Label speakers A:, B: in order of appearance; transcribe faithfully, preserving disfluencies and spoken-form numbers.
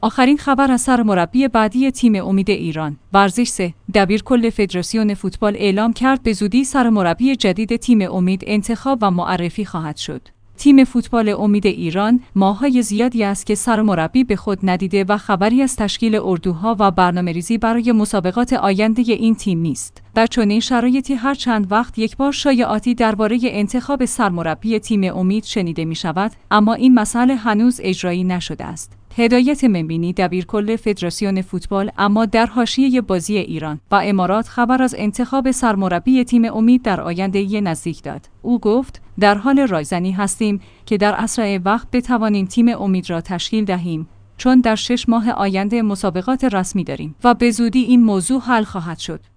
A: آخرین خبر از سرمربی بعدی تیم امید ایران. ورزش سه. دبیرکل فدراسیون فوتبال اعلام کرد به زودی سرمربی جدید تیم امید انتخاب و معرفی خواهد شد. تیم فوتبال امید ایران ماه‌های زیادی است که سرمربی به خود ندیده و خبری از تشکیل اردوها و برنامه‌ریزی برای مسابقات آینده این تیم نیست. در چنین شرایطی هر چند وقت یک بار شایعاتی درباره انتخاب سرمربی تیم امید شنیده می‌شود، اما این مسئله هنوز اجرایی نشده است. هدایت منبینی دبیرکل فدراسیون فوتبال اما در حاشیه بازی ایران و امارات خبر از انتخاب سرمربی تیم امید در آینده نزدیک داد. او گفت: در حال رایزنی هستیم که در اسرع وقت بتوانیم تیم امید را تشکیل دهیم، چون در شش ماه آینده مسابقات رسمی داریم و به زودی این موضوع حل خواهد شد.